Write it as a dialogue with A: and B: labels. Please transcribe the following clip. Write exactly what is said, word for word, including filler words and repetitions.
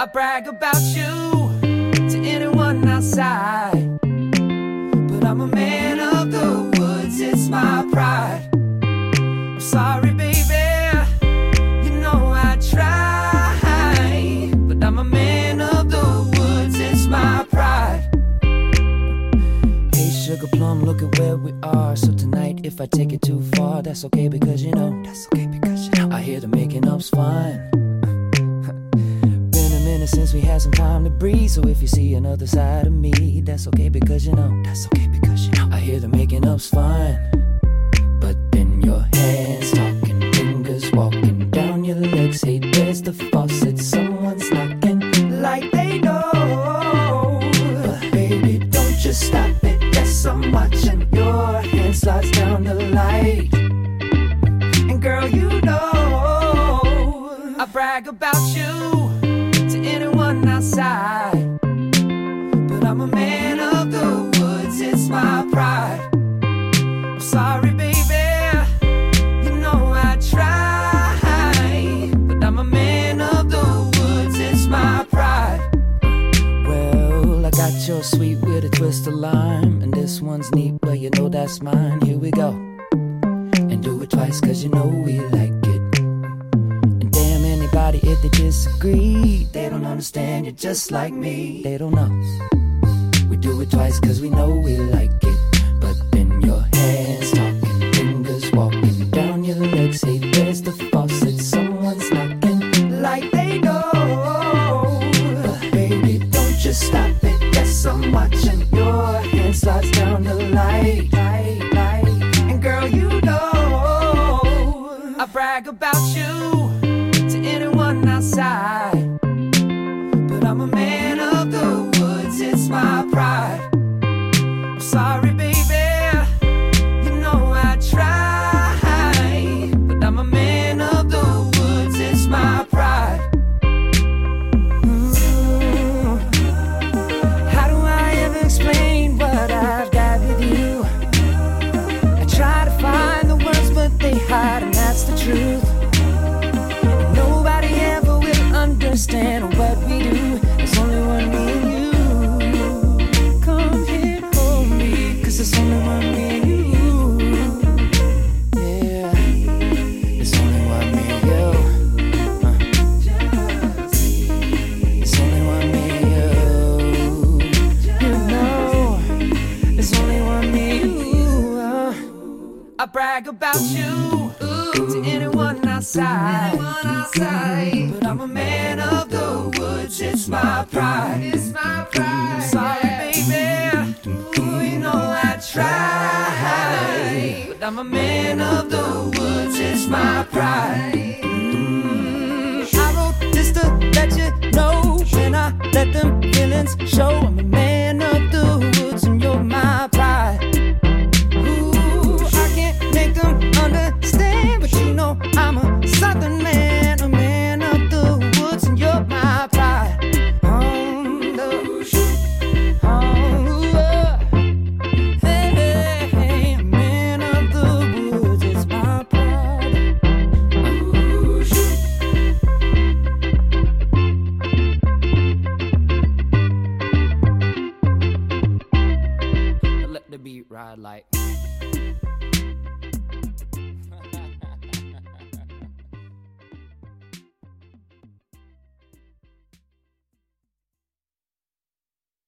A: I brag about you to anyone outside, but I'm a man of the woods, it's my pride. I'm sorry, baby, you know I try, but I'm a man of the woods, it's my pride. Hey, sugar plum, look at where we are. So tonight, if I take it too far, that's okay because you know, that's okay because you know, I hear the making up's fine. Since we had some time to breathe, so if you see another side of me, that's okay because you know, that's okay because you know, I hear the making up's fine. But then your hands talking, fingers walking down your legs. Hey, there's the faucet, someone's knocking like they know. But baby, don't just stop it, yes, I'm watching. Your hand slides down the light, and girl, you know I brag about you anyone outside, but I'm a man of the woods, it's my pride. I'm sorry, baby, you know I try, but I'm a man of the woods, it's my pride. Well, I got your sweet with a twist of lime, and this one's neat, well, you know that's mine. Here we go, and do it twice, cause you know we like it. If they disagree, they don't understand you just like me. They don't know. We do it twice cause we know we like it. But then your hands talking, fingers walking down your legs. Hey, there's the faucet, someone's knocking like they know. But baby, don't just stop it, yes, I'm watching. Your hand slides down the light, light, light. And girl, you know I brag about you anyone outside, but I'm a man of the woods, it's my pride. I'm sorry, baby, you know I try, but I'm a man of the woods, it's my pride. Mm. How do I ever explain what I've got with you? I try to find the words, but they hide, and that's the truth. Understand what we do. There's only one me and you. Come here, hold me, cause there's only one me and you. Yeah, there's only one me and you. uh. There's only one me and you. You know, there's only one me and you. uh. I brag about you to anyone outside, anyone outside. But I'm a man of the woods, it's my pride, it's my pride. Sorry, baby, ooh, you know I try, but I'm a man of the woods, it's my pride. Mm, I wrote this to let you know when I let them feelings show. I'm a man